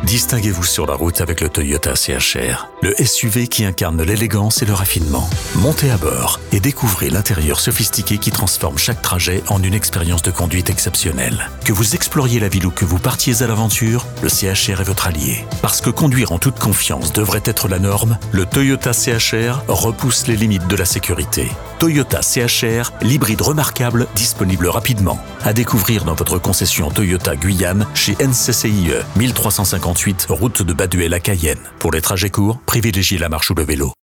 Distinguez-vous sur la route avec le Toyota CHR, le SUV qui incarne l'élégance et le raffinement. Montez à bord et découvrez l'intérieur sophistiqué qui transforme chaque trajet en une expérience de conduite exceptionnelle. Que vous exploriez la ville ou que vous partiez à l'aventure, le CHR est votre allié. Parce que conduire en toute confiance devrait être la norme, le Toyota CHR repousse les limites de la sécurité. Toyota CHR, l'hybride remarquable, disponible rapidement. À découvrir dans votre concession Toyota Guyane chez NCCIE, 1358 route de Baduel à Cayenne. Pour les trajets courts, privilégiez la marche ou le vélo.